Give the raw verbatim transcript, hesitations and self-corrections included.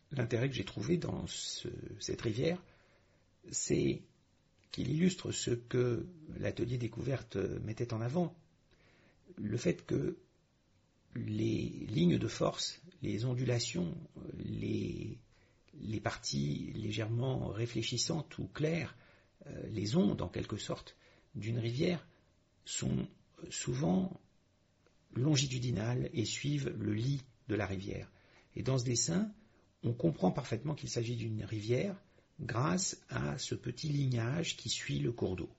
l'intérêt que j'ai trouvé dans ce, cette rivière, c'est qu'il illustre ce que l'atelier découverte mettait en avant. Le fait que les lignes de force, les ondulations, les, les parties légèrement réfléchissantes ou claires, euh, les ondes en quelque sorte d'une rivière sont souvent longitudinales et suivent le lit de la rivière. Et dans ce dessin, on comprend parfaitement qu'il s'agit d'une rivière grâce à ce petit lignage qui suit le cours d'eau.